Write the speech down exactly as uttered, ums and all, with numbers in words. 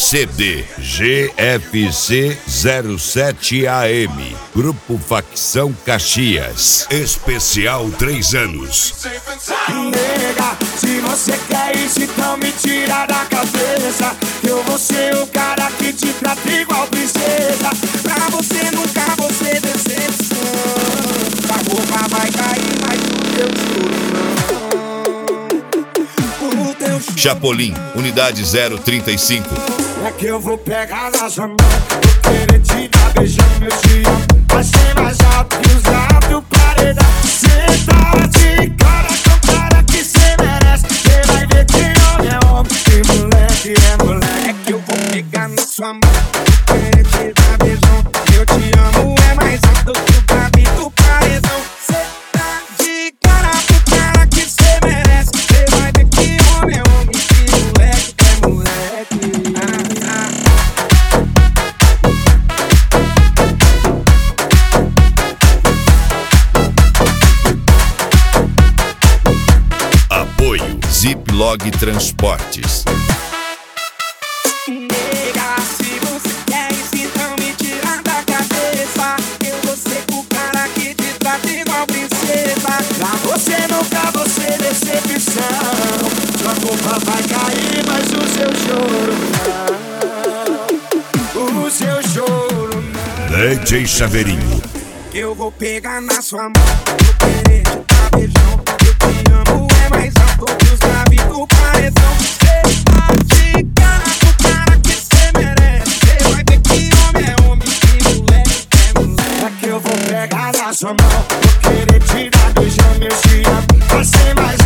C D G F C zero sete A M, Grupo Facção Caxias, especial três anos. Nega, se você quer isso, então me tira da cabeça, que eu vou ser o cara que te trata igual princesa. Pra você nunca vou ser decepção. A roupa vai cair, mas o teu choro não. O teu choro Chapolin, unidade zero trinta e cinco. é que eu vou pegar na sua mão, vou querer te dar beijão, meu te amo. Vai ser mais alto que os lábios do paredão. Cê tá de cara com cara que cê merece. Cê vai ver que homem é homem e moleque é moleque. É que eu vou pegar na sua mão, vou querer te dar beijão. Eu te amo é mais alto que o lábio do paredão. Cê tá de cara com cara que cê merece. Cê vai ver que homem é homem e moleque é moleque. Apoio Ziplog Transportes. Nega, se você quer isso, então me tira da cabeça. Eu vou ser o cara que te trata igual princesa. Pra você nunca vou ser decepção. Sua culpa vai cair, mas o seu choro não. O seu choro não. D J Chaveirinho. Que eu vou pegar na sua mão, vou querer te dar beijão. Eu te amo é mais alto que os lábios do paredão. Cê tá de cara com cara que cê merece. Cê vai ver que homem é homem e moleque é moleque. É que eu vou pegar na sua mão, vou querer te dar beijão, meu te amo. Vai ser mais